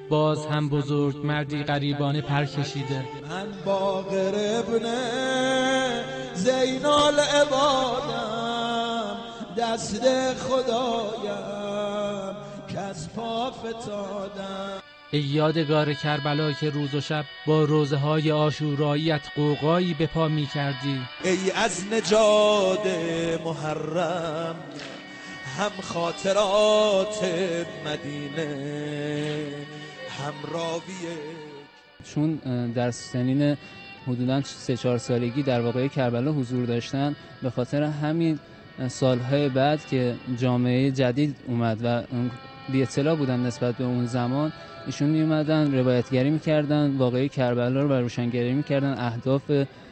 باز هم بزرگ مردی غریبانه پر کشیده. من باقر ابن زینال عبادم، دست خدایم که از پا فتادم. ای یادگار کربلا که روز و شب با روزه های عاشوراییت غوغایی به پا می کردی. ای از نجاد محرم هم خاطرات مدینه هم راویه. چون در سنین حدوداً 3-4 سالگی در واقعه کربلا حضور داشتن، به خاطر همین سالهای بعد که جامعه جدید اومد و بی اطلاع بودن نسبت به اون زمان، ایشون می اومدن روایتگری میکردن واقعه کربلا رو و روشنگری میکردن اهداف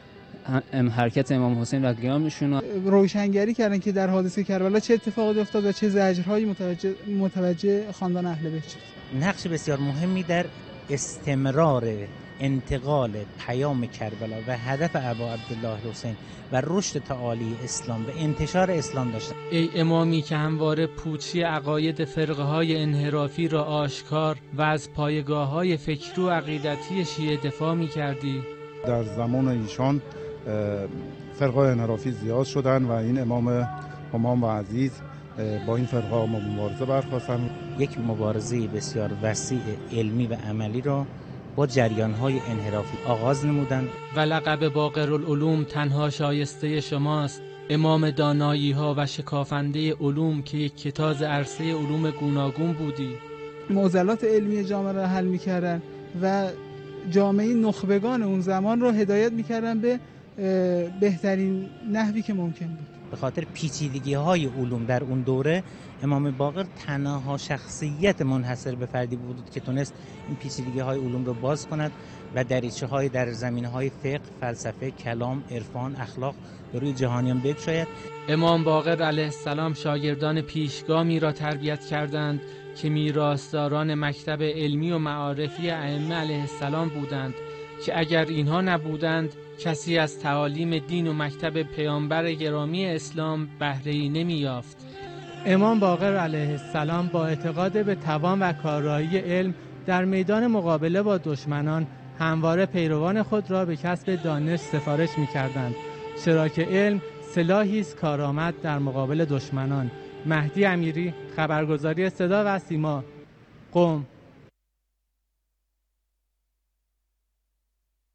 حرکت امام حسین و قیامشون رو روشنگری کردن که در حادثه کربلا چه اتفاقی افتاد و چه زجرهایی متوجه خاندان اهل بیت شد. نقش بسیار مهمی در استمرار انتقال پیام کربلا و هدف ابا عبدالله حسین و رشد تعالی اسلام و انتشار اسلام داشتن. ای امامی که همواره پوچی عقاید فرقه‌های انحرافی را آشکار و از پایگاه‌های فکری و عقیدتی شیعه دفاع می‌کردی. در زمان ایشان فرقه انحرافی زیاد شدن و این امام و عزیز با این فرقه مبارزه برخواستن. یک مبارزه بسیار وسیع علمی و عملی را با جریان‌های انحرافی آغاز نمودند. و لقب باقرالعلوم تنها شایسته شماست، امام دانایی‌ها و شکافنده علوم که یک کتاز عرصه علوم گوناگون بودی. معضلات علمی جامعه را حل می‌کردن و جامعه نخبگان اون زمان رو هدایت می‌کردن به بهترین نحوی که ممکن بود. به خاطر پیچیدگی‌های علوم در اون دوره امام باقر تنها شخصیت منحصر به فردی بود که تونست این پیچیدگی‌های علوم رو باز کند و دریچه‌های در زمینه‌های فقه، فلسفه، کلام، عرفان، اخلاق به روی جهانیان بگشاید. امام باقر علیه السلام شاگردان پیشگامی را تربیت کردند که میراثداران مکتب علمی و معارفی ائمه علیه السلام بودند که اگر اینها نبودند کسی از تعالیم دین و مکتب پیامبر گرامی اسلام بهره‌ای نمی‌یافت. امام باقر علیه السلام با اعتقاد به توان و کارایی علم در میدان مقابله با دشمنان همواره پیروان خود را به کسب دانش سفارش می‌کردند، چرا که علم سلاحی است کارآمد در مقابل دشمنان. مهدی امیری، خبرگزاری صدا و سیما، قم.